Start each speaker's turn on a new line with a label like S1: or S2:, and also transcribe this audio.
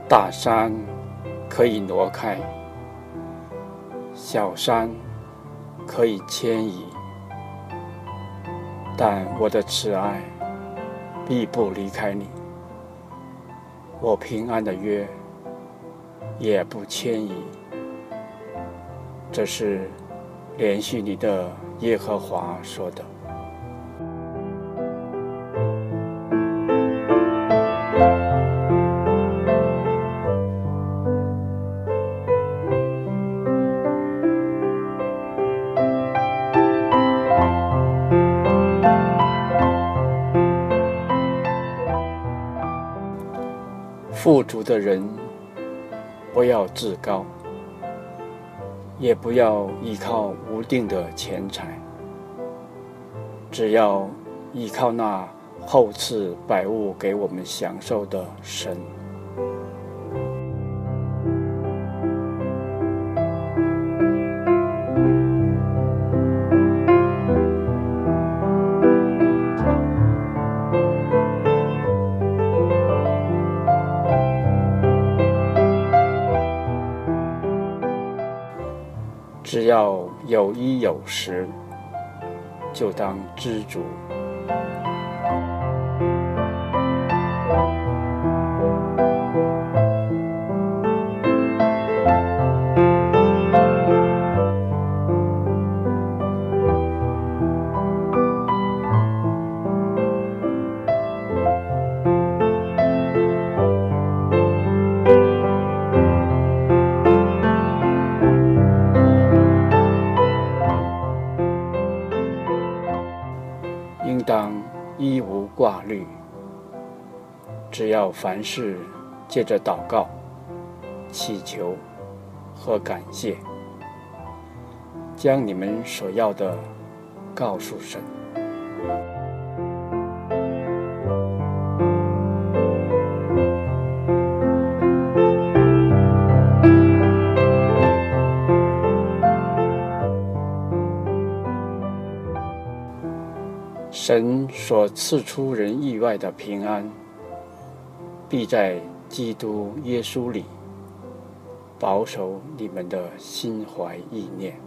S1: 大山可以挪开，小山可以迁移，但我的慈爱必不离开你，我平安的约也不迁移。这是连续你的耶和华说的。富足的人不要自高，也不要依靠无定的钱财，只要依靠那厚赐百物给我们享受的神。只要有衣有食，就当知足。应当一无挂虑，只要凡事借着祷告、祈求和感谢，将你们所要的告诉神。神所赐出人意外的平安，必在基督耶稣里保守你们的心怀意念。